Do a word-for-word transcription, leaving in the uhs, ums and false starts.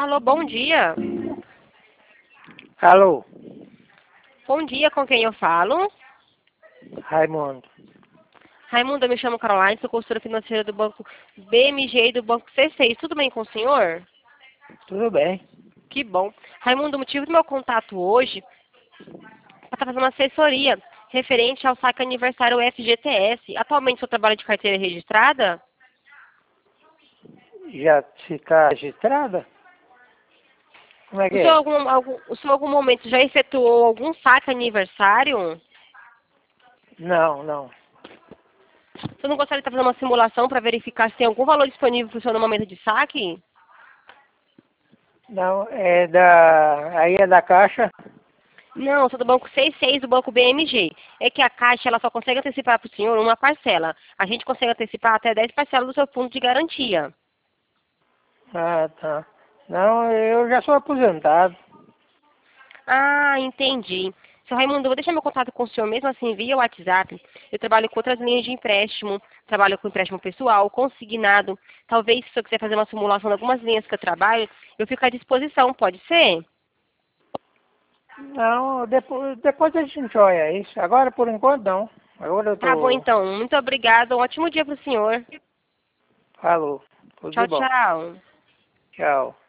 Alô, bom dia. Alô, Bom dia, com quem eu falo? Raimundo. Raimundo, eu me chamo Caroline, sou consultora financeira do Banco B M G e do Banco C seis. Tudo bem com o senhor? Tudo bem? Que bom. Raimundo, o motivo do meu contato hoje é para fazer uma assessoria referente ao saque aniversário F G T S. Atualmente, o senhor trabalha de carteira registrada? Já está registrada? Como é que O senhor, é? algum, algum, o senhor, em algum momento, já efetuou algum saque aniversário? Não, não. O senhor não gostaria de fazer uma simulação para verificar se tem algum valor disponível para o senhor no momento de saque? Não, é da. Aí é da Caixa? Não, sou do banco C seis do banco B M G. É que a Caixa ela só consegue antecipar para o senhor uma parcela. A gente consegue antecipar até dez parcelas do seu fundo de garantia. Ah, tá. Não, eu já sou aposentado. Ah, entendi. Seu Raimundo, eu vou deixar meu contato com o senhor mesmo assim via WhatsApp. Eu trabalho com outras linhas de empréstimo, trabalho com empréstimo pessoal, consignado. Talvez, se o senhor quiser fazer uma simulação de algumas linhas que eu trabalho, eu fico à disposição, pode ser? Não, depois, depois a gente olha isso. Agora, por enquanto, não. Agora eu Tá bom, tô. então. Muito obrigada. Um ótimo dia para o senhor. Falou. Tudo de Tchau, bom. tchau. Tchau.